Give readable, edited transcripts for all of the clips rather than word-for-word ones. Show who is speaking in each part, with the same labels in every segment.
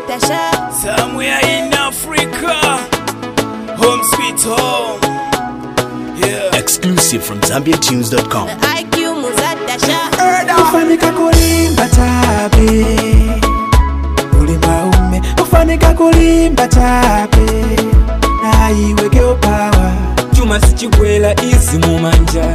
Speaker 1: Muzatasha.
Speaker 2: Somewhere in Africa, home sweet home. Yeah.
Speaker 3: Exclusive from ZambianTunes.com.
Speaker 1: IQ Muzatasha.
Speaker 4: Ufanika kulimba tabe, ulimaume. Ufanika kulimba tabe, na iweke upawa.
Speaker 5: Chuma sichibwela izi mumanja.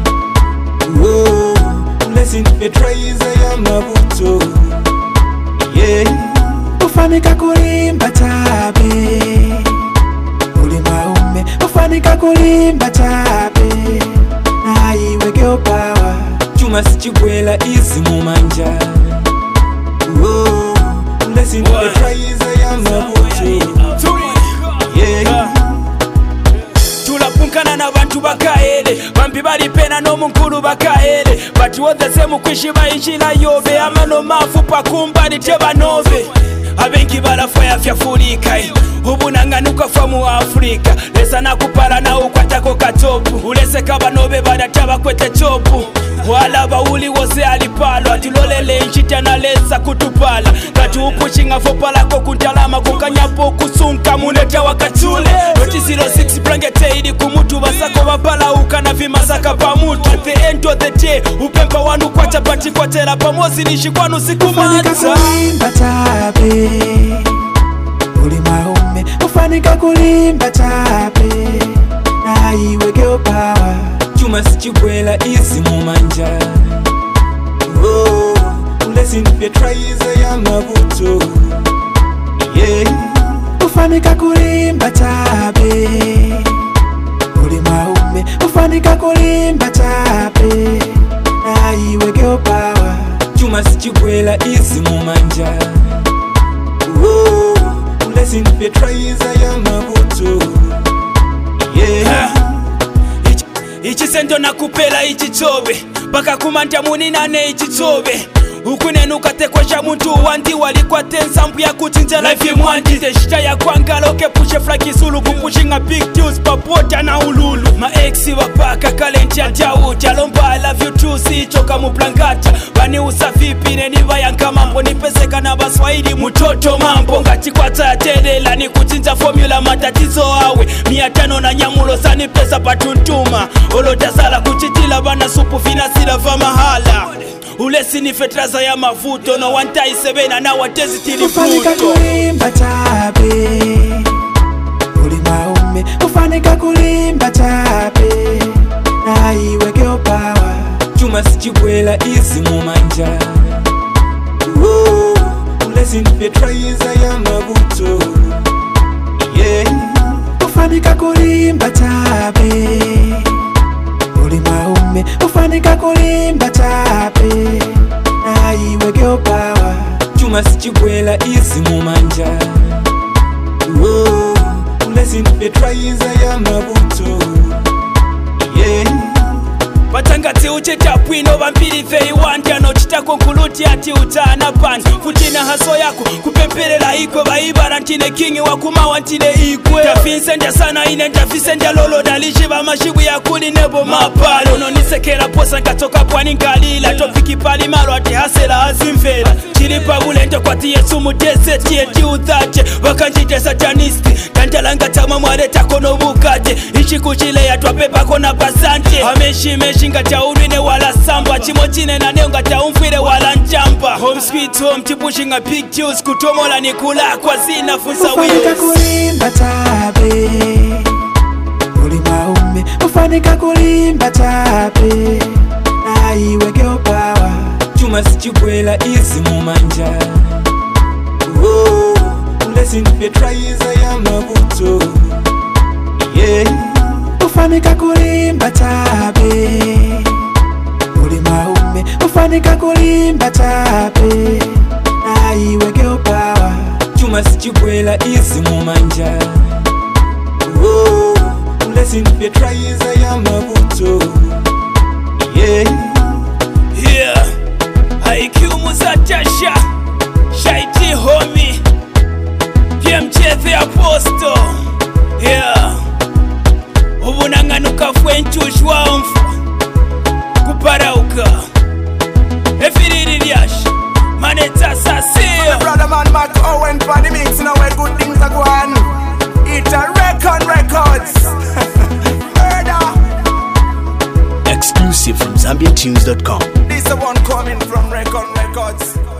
Speaker 5: Blessing petraiza ya mabuto. Yeah.
Speaker 4: Ufanika kulimba tabe, ulimaume. Ufanika kulimba tabe, na iweke upawa.
Speaker 5: Chuma sichibwela izi mumanja. Blessing petraiza ya mabuto. Yeah.
Speaker 2: Tulapunkana na bantu bakaele bambi bali pena no munkulu bakaele bati wodese mukwishi bayinjira yobe amano mafu pakumbali tebanove abengi balafa yafyafulika ubunanganuka fa mu Afrika lesa nakupala na ukwatako katopu ulese kabanobe badataba kwete chopu wala bauli wose alipalo atilolele nchita na lesa kutupala kati upushinga fopala ko kuntalama kukanyapo kusunka muneta wakatule Noti 06 blangete idi kumutu basako babala ukana vimasaka pamutu at the end of the day upempa wanu kwa chapati kwa tela pamozi nishikwanu siku
Speaker 4: Ufanika kulimba tabe, ulimaume. Ufanika kulimba tabe, na iweke upawa.
Speaker 5: Chuma sichibwela izi mumanja. Blessing petraiza ya mabuto. Yeah.
Speaker 4: Ufanika kulimba tabe, ulimaume. Ufanika kulimba tabe, na iweke upawa.
Speaker 5: Chuma sichibwela izi mumanja. Blessing petraiza ya mabuto. Yeah.
Speaker 2: Ichisendo nakupela ichichobe baka kumanta muninane ichichobe ukunenuka tekwesha muntu wandi walikwa tensampu ya kuchinjela life mwandi teshita ya kwangala okepushe flakisulu kupushinga big deals papota na ululu ma-exi wapaka kalenti ya Daudi alomba I love you too sichoka muplangata bani usafipi neniva yanka mambo nipeseka na baswahili mutoto mambo ngati kwa tayatelela ni kuchinja formula matatizo awe 500 na nyamulo sani pesa patuntuma olodasala kuchitila bana supu finasila va mahala ulesi ni fetraza ya mavuto no wantai sebena na watezi tili
Speaker 4: Ufanika
Speaker 2: fruto
Speaker 4: kulimba tabe, ulimaume. Ufanika kulimba tabe, na iweke upawa.
Speaker 5: Chuma sichibwela izi mumanja. Blessing petraiza ya mabuto. Yeah.
Speaker 4: Ufanika kulimba tabe, ulimaume. Ufanika kulimba tabe, na iweke upawa.
Speaker 5: Chuma sichibwela izi mumanja. Blessing petraiza ya mabuto. Yeah.
Speaker 2: batangati ucheta pwino vampiri vei wandi anochitako nkuluti ati utana pani futina haso yako kupemperera ikwe vaibara ntine kingi wakumawa ntine ikwe tafinsendya sana ine ndafisendya lolo dalishiva mashibu yakuli nebo mapalo nonisekera posa nkatoka pwani ngalila topiki pali malo ati hasela azimvera chilipa bulento kwati yesu mudese tiye tiudhache wakanjite satanisti tantalanga tama mwaletako nobukaje ichikuchile yatwapepako na pasante ameshimeshi ngataulwine wala samba chimo chine nane ngataumfwire wala njamba home sweet home tipushinga big deals kutomola nikula kwa zina funsa
Speaker 4: Ufanika
Speaker 2: wheels
Speaker 4: kulimba tabe, ulimaume. Ufanika kulimba tabe, na iweke upawa.
Speaker 5: Chuma sichibwela izi mumanja. Blessing petraiza ya mabuto. Yeah.
Speaker 4: Ufanika kulimba tabe, ulimaume. Ufanika kulimba tabe, na iweke upawa.
Speaker 5: Chuma sichibwela izi mumanja. Blessing petraiza ya mabuto. Yeah.
Speaker 2: yeah IQ Muzatasha Shaiti homie PMJ the apostle yeah ubunanganuka fwenchushwa mfu kuparauka efiriri lyash maneta sasio
Speaker 6: brother man Mark Owen for the
Speaker 3: Exclusive from ZambianTunes.com.
Speaker 6: This the one coming from Records.